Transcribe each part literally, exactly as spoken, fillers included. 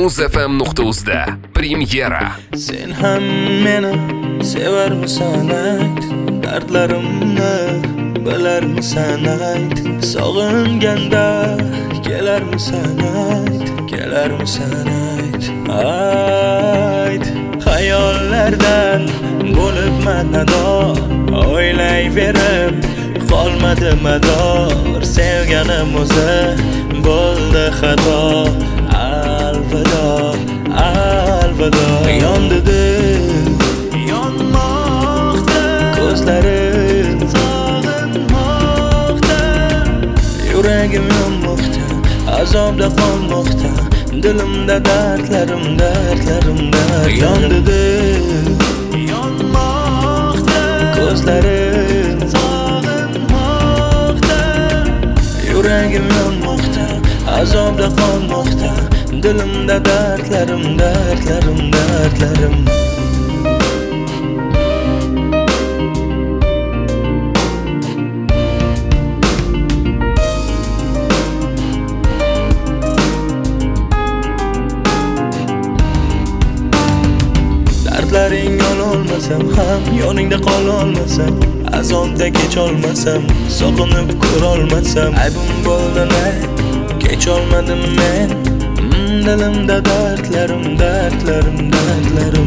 muzfm nuqta uzda premyera. Sen ham meni sevarmisan ayt, dardlarimni bilarmisan ayt, sog'inganda kelarmisan ayt, kelarmisan ayt, ayt. Xayollardan bo'libman nador, o'ylayverib qolmadi mador, sevganim o'zi bo'ldi xato. Alvido, alvido. Yondi dil, yonmoqda, ko'zlarim sog'inmoqda, yuragim yonmoqda, azobda qolmoqda, dilimda dardlarim, dardlarim, dardlarim. Yondi dil, yonmoqda, ko'zlarim sog'inmoqda, yuragim yonmoqda, azobda qolmoqda, dilimda dardlarim, dardlarim, dardlarim. Dardlaring ololmasam ham, yoningda qololmasam, azonda kecholmasam, sog'inib ko'rolmasam, aybim bo'ldi ne, kecholmadim men. Dilimda dardlarim, dardlarim, dardlarim.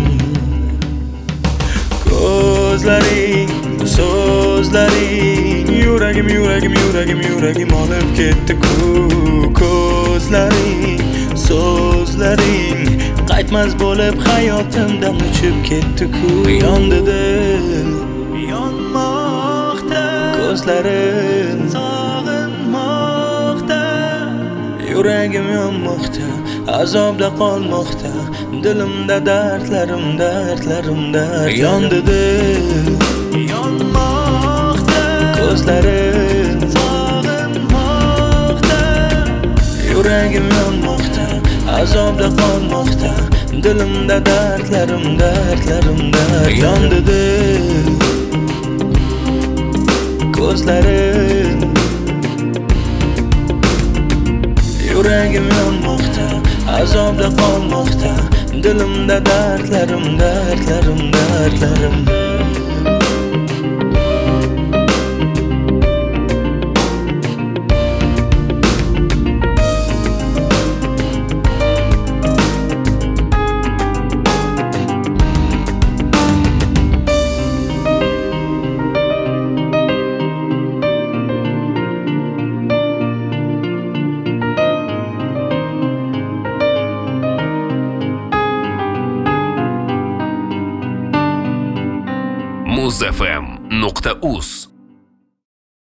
Ko'zlaring, so'zlaring, yuragim, yuragim, yuragim, yuragim olib ketdi-ku. Ko'zlaring, so'zlaring qaytmas bo'lib hayotimdan uchib ketdi-ku. Yondi dil, yonmoqda, ko'zlarim sog'inmoqda, yuragim yonmoqda, azobda qolmoqda, dilimda dardlarim, dardlarim, dardlarim. Yondi dil, yonmoqda, ko'zlarim sog'inmoqda, yuragim yonmoqda, azobda qolmoqda, dilimda dardlarim, dardlarim, dardlarim. Yondi dil, ko'zlarim, yuragim yonmoqda, azobda qolmoqda, dilimda dardlarim, dardlarim, dardlarim. muzfm nuqta uz